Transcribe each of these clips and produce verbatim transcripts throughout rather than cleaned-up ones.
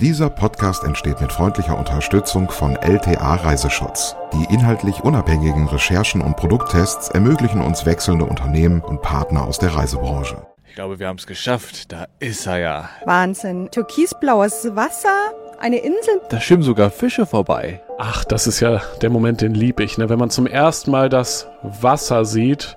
Dieser Podcast entsteht mit freundlicher Unterstützung von L T A Reiseschutz. Die inhaltlich unabhängigen Recherchen und Produkttests ermöglichen uns wechselnde Unternehmen und Partner aus der Reisebranche. Ich glaube, wir haben es geschafft. Da ist er ja. Wahnsinn. Türkisblaues Wasser, eine Insel. Da schwimmen sogar Fische vorbei. Ach, das ist ja der Moment, den lieb ich, ne? Wenn man zum ersten Mal das Wasser sieht.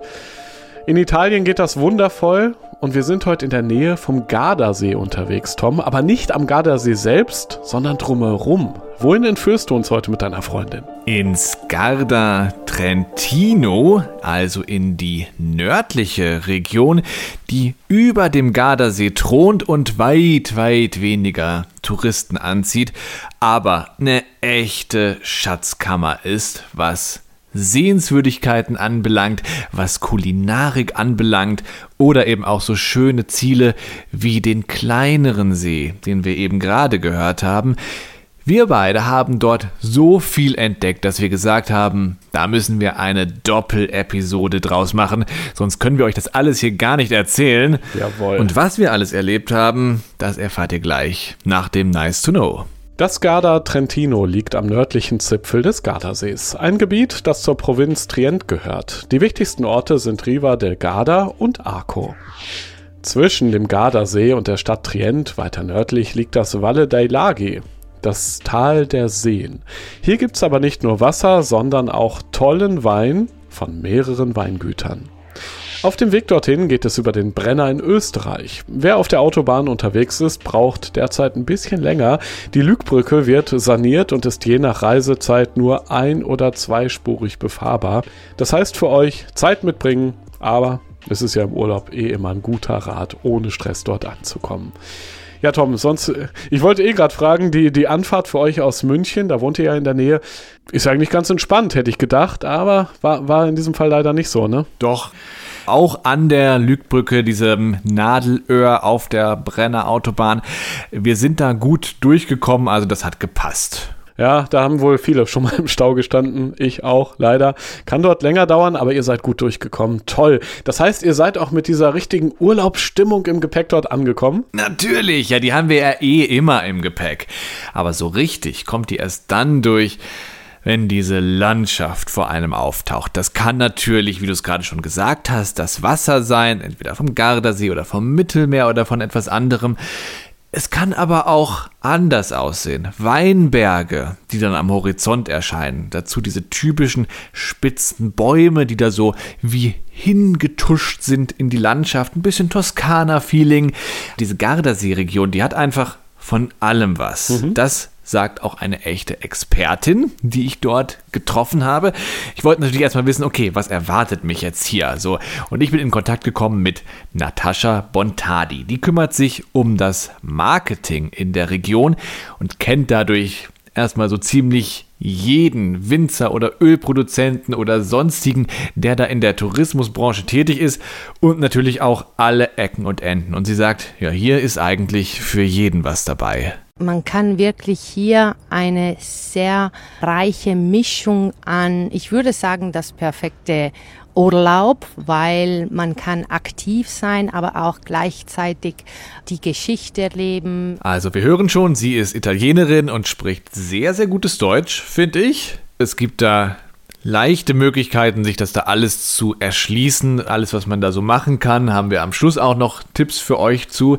In Italien geht das wundervoll und wir sind heute in der Nähe vom Gardasee unterwegs, Tom. Aber nicht am Gardasee selbst, sondern drumherum. Wohin entführst du uns heute mit deiner Freundin? Ins Garda Trentino, also in die nördliche Region, die über dem Gardasee thront und weit, weit weniger Touristen anzieht, aber eine echte Schatzkammer ist, was Sehenswürdigkeiten anbelangt, was Kulinarik anbelangt oder eben auch so schöne Ziele wie den kleineren See, den wir eben gerade gehört haben. Wir beide haben dort so viel entdeckt, dass wir gesagt haben, da müssen wir eine Doppel-Episode draus machen, sonst können wir euch das alles hier gar nicht erzählen. Jawohl. Und was wir alles erlebt haben, das erfahrt ihr gleich nach dem Nice to Know. Das Garda Trentino liegt am nördlichen Zipfel des Gardasees, ein Gebiet, das zur Provinz Trient gehört. Die wichtigsten Orte sind Riva del Garda und Arco. Zwischen dem Gardasee und der Stadt Trient, weiter nördlich, liegt das Valle dei Laghi, das Tal der Seen. Hier gibt's aber nicht nur Wasser, sondern auch tollen Wein von mehreren Weingütern. Auf dem Weg dorthin geht es über den Brenner in Österreich. Wer auf der Autobahn unterwegs ist, braucht derzeit ein bisschen länger. Die Lügbrücke wird saniert und ist je nach Reisezeit nur ein- oder zweispurig befahrbar. Das heißt für euch, Zeit mitbringen, aber es ist ja im Urlaub eh immer ein guter Rat, ohne Stress dort anzukommen. Ja, Tom, sonst, ich wollte eh gerade fragen, die, die Anfahrt für euch aus München, da wohnt ihr ja in der Nähe, ist eigentlich ganz entspannt, hätte ich gedacht, aber war, war in diesem Fall leider nicht so, ne? Doch. Auch an der Lügbrücke, diesem Nadelöhr auf der Brenner Autobahn. Wir sind da gut durchgekommen, also das hat gepasst. Ja, da haben wohl viele schon mal im Stau gestanden. Ich auch, leider. Kann dort länger dauern, aber ihr seid gut durchgekommen. Toll. Das heißt, ihr seid auch mit dieser richtigen Urlaubsstimmung im Gepäck dort angekommen? Natürlich, ja, die haben wir ja eh immer im Gepäck. Aber so richtig kommt die erst dann durch, wenn diese Landschaft vor einem auftaucht. Das kann natürlich, wie du es gerade schon gesagt hast, das Wasser sein, entweder vom Gardasee oder vom Mittelmeer oder von etwas anderem. Es kann aber auch anders aussehen. Weinberge, die dann am Horizont erscheinen. Dazu diese typischen spitzen Bäume, die da so wie hingetuscht sind in die Landschaft. Ein bisschen Toskana-Feeling. Diese Gardasee-Region, die hat einfach von allem was. Mhm. Das sagt auch eine echte Expertin, die ich dort getroffen habe. Ich wollte natürlich erstmal wissen, okay, was erwartet mich jetzt hier? So, und ich bin in Kontakt gekommen mit Natascha Bontadi. Die kümmert sich um das Marketing in der Region und kennt dadurch erstmal so ziemlich jeden Winzer oder Ölproduzenten oder sonstigen, der da in der Tourismusbranche tätig ist und natürlich auch alle Ecken und Enden. Und sie sagt, ja, hier ist eigentlich für jeden was dabei. Man kann wirklich hier eine sehr reiche Mischung an, ich würde sagen, das perfekte Urlaub, weil man kann aktiv sein, aber auch gleichzeitig die Geschichte erleben. Also wir hören schon, sie ist Italienerin und spricht sehr, sehr gutes Deutsch, finde ich. Es gibt da leichte Möglichkeiten, sich das da alles zu erschließen. Alles, was man da so machen kann, haben wir am Schluss auch noch Tipps für euch zu.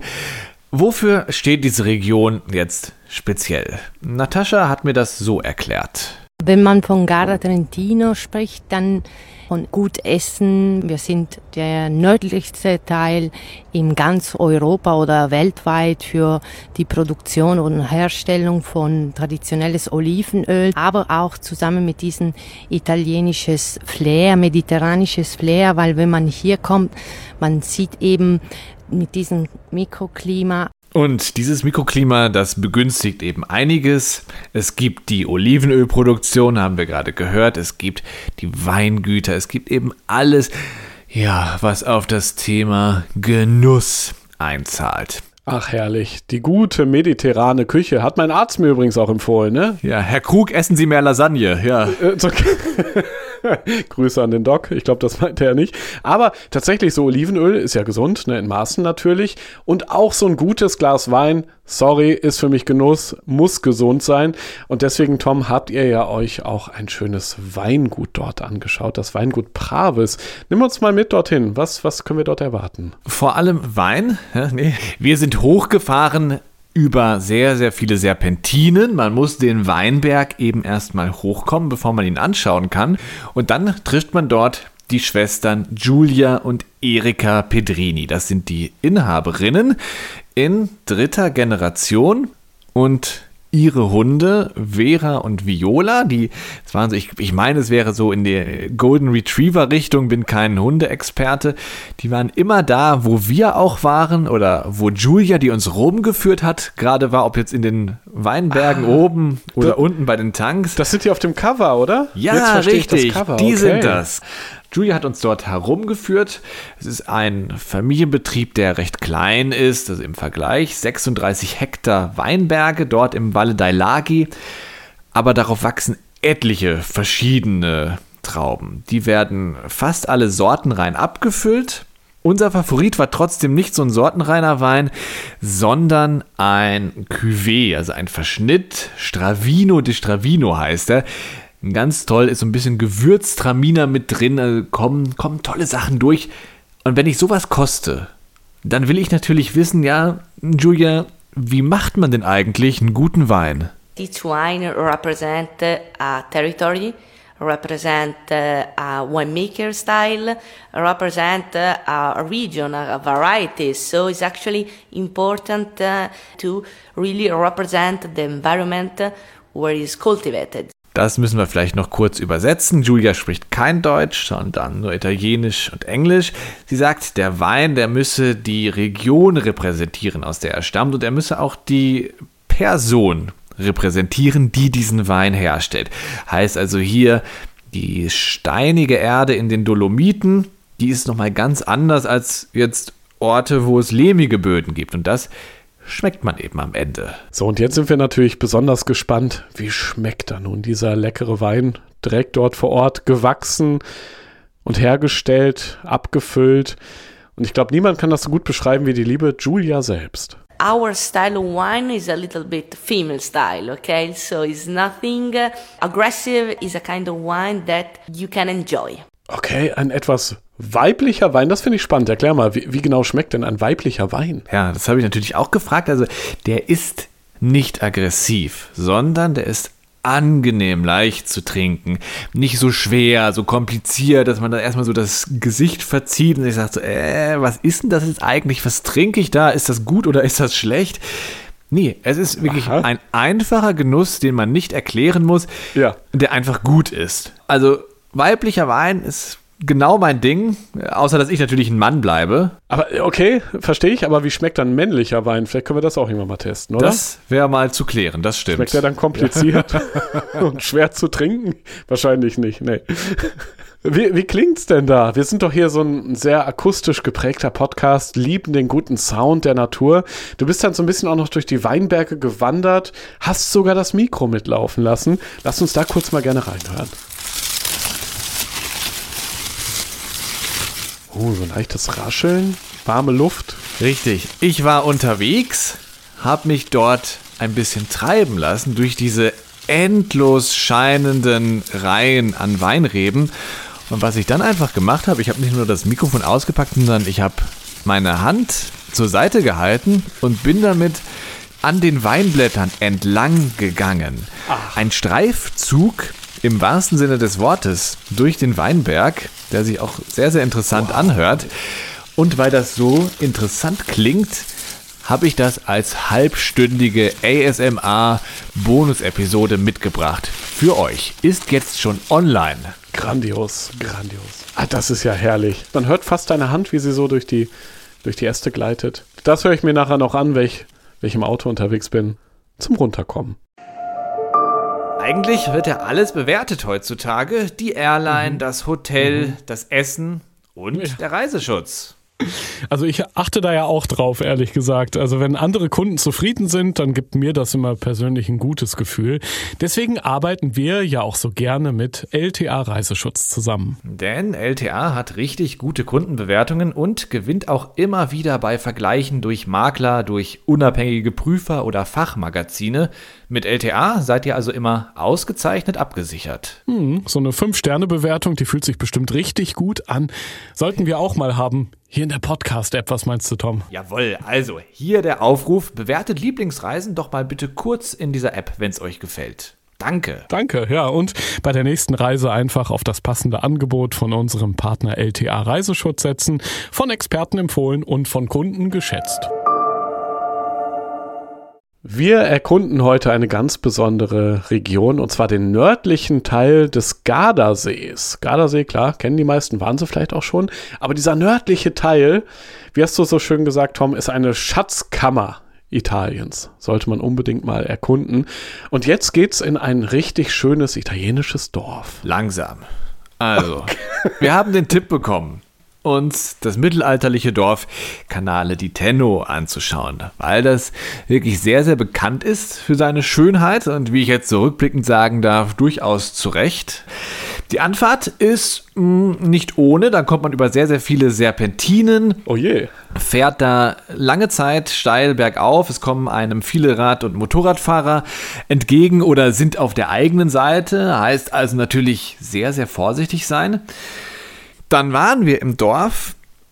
Wofür steht diese Region jetzt speziell? Natascha hat mir das so erklärt. Wenn man von Garda Trentino spricht, dann von gut Essen. Wir sind der nördlichste Teil in ganz Europa oder weltweit für die Produktion und Herstellung von traditionelles Olivenöl, aber auch zusammen mit diesem italienisches Flair, mediterranisches Flair, weil wenn man hier kommt, man sieht eben mit diesem Mikroklima. Und dieses Mikroklima, das begünstigt eben einiges. Es gibt die Olivenölproduktion, haben wir gerade gehört. Es gibt die Weingüter. Es gibt eben alles, ja, was auf das Thema Genuss einzahlt. Ach herrlich, die gute mediterrane Küche hat mein Arzt mir übrigens auch empfohlen, ne? Ja, Herr Krug, essen Sie mehr Lasagne, ja. Äh, okay. Grüße an den Doc, ich glaube, das meinte er nicht. Aber tatsächlich, so Olivenöl ist ja gesund, ne, in Maßen natürlich. Und auch so ein gutes Glas Wein, sorry, ist für mich Genuss, muss gesund sein. Und deswegen, Tom, habt ihr ja euch auch ein schönes Weingut dort angeschaut, das Weingut Pravis. Nimm uns mal mit dorthin, was, was können wir dort erwarten? Vor allem Wein. Ja, nee. Wir sind hochgefahren über sehr, sehr viele Serpentinen. Man muss den Weinberg eben erstmal hochkommen, bevor man ihn anschauen kann. Und dann trifft man dort die Schwestern Giulia und Erika Pedrini. Das sind die Inhaberinnen in dritter Generation und ihre Hunde Vera und Viola, die, das waren so, ich, ich meine, es wäre so in der Golden Retriever Richtung, bin kein Hundeexperte, die waren immer da, wo wir auch waren oder wo Giulia, die uns rumgeführt hat, gerade war, ob jetzt in den Weinbergen ah, oben oder das, unten bei den Tanks. Das sind die auf dem Cover, oder? Ja, richtig, die okay. sind das. Giulia hat uns dort herumgeführt. Es ist ein Familienbetrieb, der recht klein ist, also im Vergleich sechsunddreißig Hektar Weinberge dort im Valle dei Laghi, aber darauf wachsen etliche verschiedene Trauben. Die werden fast alle sortenrein abgefüllt. Unser Favorit war trotzdem nicht so ein sortenreiner Wein, sondern ein Cuvée, also ein Verschnitt. Stravino di Stravino heißt er. Ganz toll, ist so ein bisschen Gewürztraminer mit drin, also kommen, kommen tolle Sachen durch. Und wenn ich sowas koste, dann will ich natürlich wissen, ja, Giulia, wie macht man denn eigentlich einen guten Wein? Each wine represent a territory, represent a winemaker style, represent a region, a variety. So it's actually important to really represent the environment where it's cultivated. Das müssen wir vielleicht noch kurz übersetzen. Giulia spricht kein Deutsch, sondern nur Italienisch und Englisch. Sie sagt, der Wein, der müsse die Region repräsentieren, aus der er stammt, und er müsse auch die Person repräsentieren, die diesen Wein herstellt. Heißt also hier, die steinige Erde in den Dolomiten, die ist nochmal ganz anders als jetzt Orte, wo es lehmige Böden gibt. Und das schmeckt man eben am Ende. So, und jetzt sind wir natürlich besonders gespannt, wie schmeckt da nun dieser leckere Wein, direkt dort vor Ort gewachsen und hergestellt, abgefüllt. Und ich glaube, niemand kann das so gut beschreiben wie die liebe Giulia selbst. Our style of wine is a little bit female style, okay? So it's nothing aggressive, it's a kind of wine that you can enjoy. Okay, ein etwas weiblicher Wein, das finde ich spannend. Erklär mal, wie, wie genau schmeckt denn ein weiblicher Wein? Ja, das habe ich natürlich auch gefragt. Also der ist nicht aggressiv, sondern der ist angenehm leicht zu trinken. Nicht so schwer, so kompliziert, dass man dann erstmal so das Gesicht verzieht und sich sagt so, äh, was ist denn das jetzt eigentlich? Was trinke ich da? Ist das gut oder ist das schlecht? Nee, es ist wirklich Aha. ein einfacher Genuss, den man nicht erklären muss, ja. der einfach gut ist. Also weiblicher Wein ist genau mein Ding, außer dass ich natürlich ein Mann bleibe. Aber okay, verstehe ich, aber wie schmeckt dann männlicher Wein? Vielleicht können wir das auch irgendwann mal testen, oder? Das wäre mal zu klären, das stimmt. Schmeckt der dann kompliziert und schwer zu trinken? Wahrscheinlich nicht, nee. Wie, wie klingt's denn da? Wir sind doch hier so ein sehr akustisch geprägter Podcast, lieben den guten Sound der Natur. Du bist dann so ein bisschen auch noch durch die Weinberge gewandert, hast sogar das Mikro mitlaufen lassen. Lass uns da kurz mal gerne reinhören. Oh, so ein leichtes Rascheln, warme Luft. Richtig. Ich war unterwegs, habe mich dort ein bisschen treiben lassen durch diese endlos scheinenden Reihen an Weinreben. Und was ich dann einfach gemacht habe, ich habe nicht nur das Mikrofon ausgepackt, sondern ich habe meine Hand zur Seite gehalten und bin damit an den Weinblättern entlang gegangen. Ach. Ein Streifzug im wahrsten Sinne des Wortes durch den Weinberg, der sich auch sehr, sehr interessant wow. anhört. Und weil das so interessant klingt, habe ich das als halbstündige A S M R-Bonus-Episode mitgebracht. Für euch. Ist jetzt schon online. Grandios, grandios. Ah, das ist ja herrlich. Man hört fast deine Hand, wie sie so durch die, durch die Äste gleitet. Das höre ich mir nachher noch an, wenn ich, wenn ich im Auto unterwegs bin, zum Runterkommen. Eigentlich wird ja alles bewertet heutzutage. Die Airline, mhm. das Hotel, mhm. das Essen und ja. der Reiseschutz. Also ich achte da ja auch drauf, ehrlich gesagt. Also wenn andere Kunden zufrieden sind, dann gibt mir das immer persönlich ein gutes Gefühl. Deswegen arbeiten wir ja auch so gerne mit L T A Reiseschutz zusammen. Denn L T A hat richtig gute Kundenbewertungen und gewinnt auch immer wieder bei Vergleichen durch Makler, durch unabhängige Prüfer oder Fachmagazine. Mit L T A seid ihr also immer ausgezeichnet abgesichert. Hm, so eine fünf Sterne Bewertung, die fühlt sich bestimmt richtig gut an. Sollten wir auch mal haben. Hier in der Podcast-App, was meinst du, Tom? Jawohl, also hier der Aufruf, bewertet Lieblingsreisen doch mal bitte kurz in dieser App, wenn es euch gefällt. Danke. Danke, ja, und bei der nächsten Reise einfach auf das passende Angebot von unserem Partner L T A Reiseschutz setzen, von Experten empfohlen und von Kunden geschätzt. Wir erkunden heute eine ganz besondere Region, und zwar den nördlichen Teil des Gardasees. Gardasee, klar, kennen die meisten, waren sie vielleicht auch schon. Aber dieser nördliche Teil, wie hast du so schön gesagt, Tom, ist eine Schatzkammer Italiens. Sollte man unbedingt mal erkunden. Und jetzt geht's in ein richtig schönes italienisches Dorf. Langsam. Also, okay. Wir haben den Tipp bekommen, uns das mittelalterliche Dorf Canale di Tenno anzuschauen, weil das wirklich sehr, sehr bekannt ist für seine Schönheit und, wie ich jetzt zurückblickend sagen darf, durchaus zu Recht. Die Anfahrt ist mh, nicht ohne, da kommt man über sehr, sehr viele Serpentinen. Oh je. Fährt da lange Zeit steil bergauf, es kommen einem viele Rad- und Motorradfahrer entgegen oder sind auf der eigenen Seite, heißt also natürlich sehr, sehr vorsichtig sein. Dann waren wir im Dorf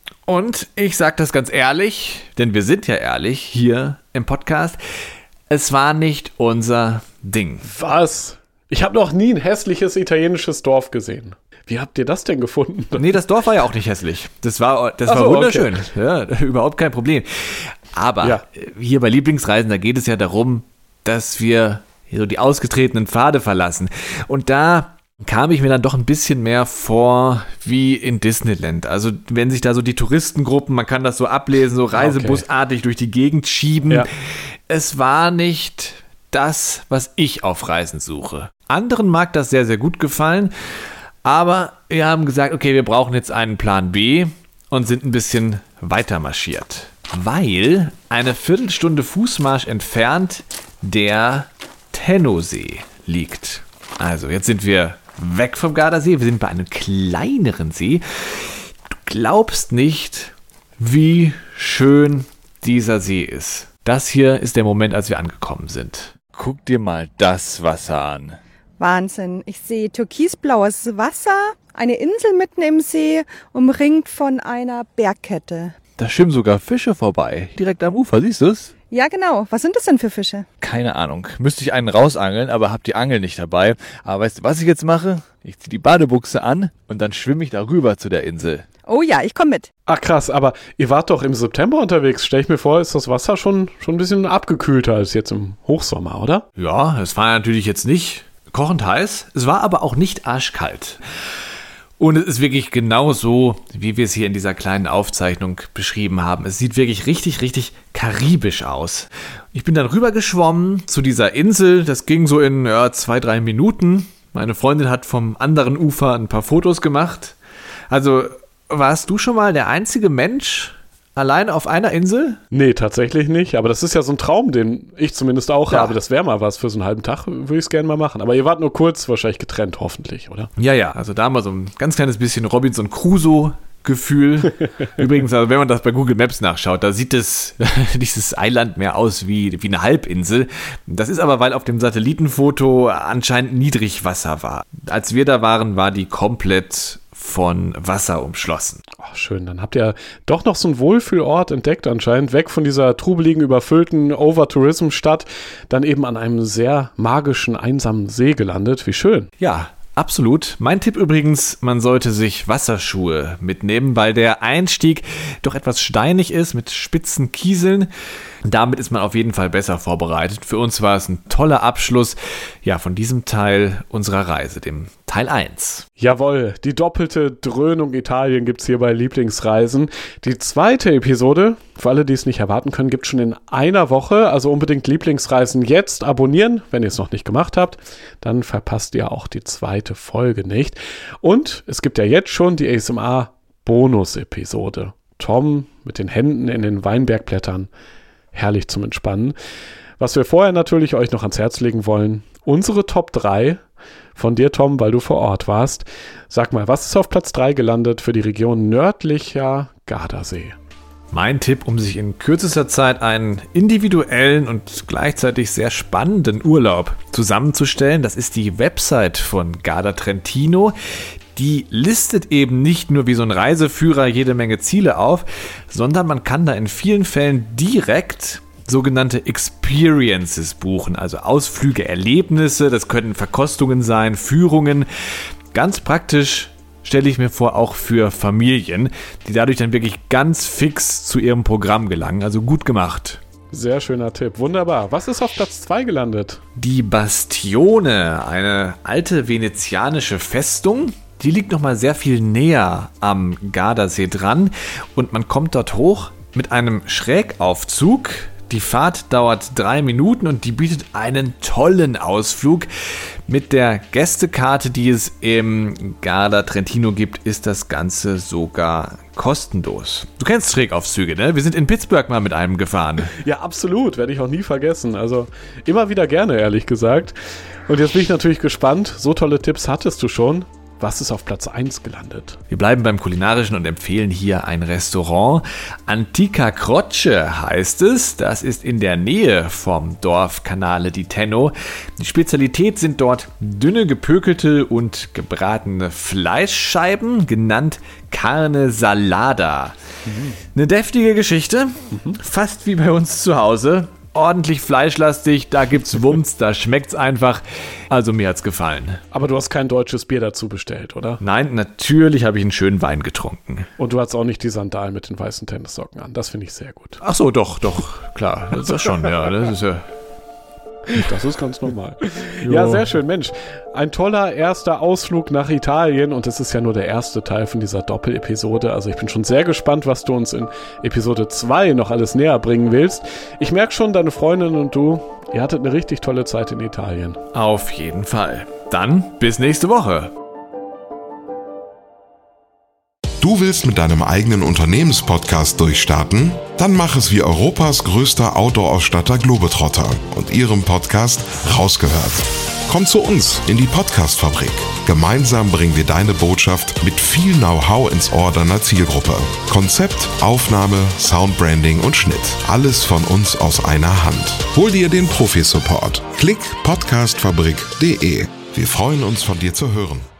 und ich sage das ganz ehrlich, denn wir sind ja ehrlich hier im Podcast, es war nicht unser Ding. Was? Ich habe noch nie ein hässliches italienisches Dorf gesehen. Wie habt ihr das denn gefunden? Nee, das Dorf war ja auch nicht hässlich. Das war, das Ach war so, wunderschön. okay. Ja, überhaupt kein Problem. Aber ja. Hier bei Lieblingsreisen, da geht es ja darum, dass wir so die ausgetretenen Pfade verlassen. Und da kam ich mir dann doch ein bisschen mehr vor wie in Disneyland. Also wenn sich da so die Touristengruppen, man kann das so ablesen, so reisebusartig okay. durch die Gegend schieben. Ja. Es war nicht das, was ich auf Reisen suche. Anderen mag das sehr, sehr gut gefallen, aber wir haben gesagt, okay, wir brauchen jetzt einen Plan B und sind ein bisschen weiter marschiert. Weil eine Viertelstunde Fußmarsch entfernt der Tennosee liegt. Also jetzt sind wir weg vom Gardasee, wir sind bei einem kleineren See. Du glaubst nicht, wie schön dieser See ist. Das hier ist der Moment, als wir angekommen sind. Guck dir mal das Wasser an. Wahnsinn. Ich sehe türkisblaues Wasser, eine Insel mitten im See, umringt von einer Bergkette. Da schwimmen sogar Fische vorbei, direkt am Ufer, siehst du es? Ja, genau. Was sind das denn für Fische? Keine Ahnung. Müsste ich einen rausangeln, aber hab die Angel nicht dabei. Aber weißt du, was ich jetzt mache? Ich ziehe die Badebuchse an und dann schwimme ich darüber zu der Insel. Oh ja, ich komme mit. Ach krass, aber ihr wart doch im September unterwegs. Stell ich mir vor, ist das Wasser schon, schon ein bisschen abgekühlter als jetzt im Hochsommer, oder? Ja, es war natürlich jetzt nicht kochend heiß. Es war aber auch nicht arschkalt. Und es ist wirklich genau so, wie wir es hier in dieser kleinen Aufzeichnung beschrieben haben. Es sieht wirklich richtig, richtig karibisch aus. Ich bin dann rüber geschwommen zu dieser Insel. Das ging so in ja, zwei, drei Minuten. Meine Freundin hat vom anderen Ufer ein paar Fotos gemacht. Also, warst du schon mal der einzige Mensch allein auf einer Insel? Nee, tatsächlich nicht. Aber das ist ja so ein Traum, den ich zumindest auch ja. habe. Das wäre mal was für so einen halben Tag, würde ich es gerne mal machen. Aber ihr wart nur kurz wahrscheinlich getrennt, hoffentlich, oder? Ja, ja. Also da mal so ein ganz kleines bisschen Robinson Crusoe-Gefühl. Übrigens, also wenn man das bei Google Maps nachschaut, da sieht es, dieses Eiland mehr aus wie, wie eine Halbinsel. Das ist aber, weil auf dem Satellitenfoto anscheinend Niedrigwasser war. Als wir da waren, war die komplett von Wasser umschlossen. Oh, schön, dann habt ihr doch noch so einen Wohlfühlort entdeckt anscheinend, weg von dieser trubeligen, überfüllten Over-Tourism-Stadt, dann eben an einem sehr magischen, einsamen See gelandet. Wie schön. Ja, absolut. Mein Tipp übrigens, man sollte sich Wasserschuhe mitnehmen, weil der Einstieg doch etwas steinig ist mit spitzen Kieseln. Damit ist man auf jeden Fall besser vorbereitet. Für uns war es ein toller Abschluss ja, von diesem Teil unserer Reise, dem Teil eins. Jawohl, die doppelte Dröhnung Italien gibt's hier bei Lieblingsreisen. Die zweite Episode, für alle, die es nicht erwarten können, gibt's schon in einer Woche. Also unbedingt Lieblingsreisen jetzt abonnieren, wenn ihr es noch nicht gemacht habt. Dann verpasst ihr auch die zweite Folge nicht. Und es gibt ja jetzt schon die A S M R Bonus-Episode. Tom mit den Händen in den Weinbergblättern. Herrlich zum Entspannen. Was wir vorher natürlich euch noch ans Herz legen wollen, unsere Top drei von dir, Tom, weil du vor Ort warst. Sag mal, was ist auf Platz drei gelandet für die Region nördlicher Gardasee? Mein Tipp, um sich in kürzester Zeit einen individuellen und gleichzeitig sehr spannenden Urlaub zusammenzustellen, das ist die Website von Garda Trentino. Die listet eben nicht nur wie so ein Reiseführer jede Menge Ziele auf, sondern man kann da in vielen Fällen direkt sogenannte Experiences buchen, also Ausflüge, Erlebnisse, das können Verkostungen sein, Führungen. Ganz praktisch stelle ich mir vor, auch für Familien, die dadurch dann wirklich ganz fix zu ihrem Programm gelangen. Also gut gemacht. Sehr schöner Tipp, wunderbar. Was ist auf Platz zwei gelandet? Die Bastione, eine alte venezianische Festung. Die liegt nochmal sehr viel näher am Gardasee dran und man kommt dort hoch mit einem Schrägaufzug. Die Fahrt dauert drei Minuten und die bietet einen tollen Ausflug. Mit der Gästekarte, die es im Garda Trentino gibt, ist das Ganze sogar kostenlos. Du kennst Schrägaufzüge, ne? Wir sind in Pittsburgh mal mit einem gefahren. Ja, absolut. Werde ich auch nie vergessen. Also immer wieder gerne, ehrlich gesagt. Und jetzt bin ich natürlich gespannt. So tolle Tipps hattest du schon. Was ist auf Platz eins gelandet? Wir bleiben beim Kulinarischen und empfehlen hier ein Restaurant. Antica Croce heißt es. Das ist in der Nähe vom Dorf Canale di Tenno. Die Spezialität sind dort dünne gepökelte und gebratene Fleischscheiben, genannt Carne Salada. Mhm. Eine deftige Geschichte, mhm. fast wie bei uns zu Hause. Ordentlich fleischlastig, da gibt's Wumms, da schmeckt's einfach. Also mir hat's gefallen. Aber du hast kein deutsches Bier dazu bestellt, oder? Nein, natürlich habe ich einen schönen Wein getrunken. Und du hattest auch nicht die Sandalen mit den weißen Tennissocken an. Das finde ich sehr gut. Ach so, doch, doch, klar. Das ist ja schon, ja. Das ist ja... Das ist ganz normal. Ja, sehr schön. Mensch, ein toller erster Ausflug nach Italien und es ist ja nur der erste Teil von dieser Doppel-Episode. Also ich bin schon sehr gespannt, was du uns in Episode zwei noch alles näher bringen willst. Ich merke schon, deine Freundin und du, ihr hattet eine richtig tolle Zeit in Italien. Auf jeden Fall. Dann bis nächste Woche. Du willst mit deinem eigenen Unternehmenspodcast durchstarten? Dann mach es wie Europas größter Outdoor-Ausstatter Globetrotter und ihrem Podcast Rausgehört. Komm zu uns in die Podcast-Fabrik. Gemeinsam bringen wir deine Botschaft mit viel Know-how ins Ohr deiner Zielgruppe. Konzept, Aufnahme, Soundbranding und Schnitt. Alles von uns aus einer Hand. Hol dir den Profi-Support. Klick podcastfabrik punkt de. Wir freuen uns, von dir zu hören.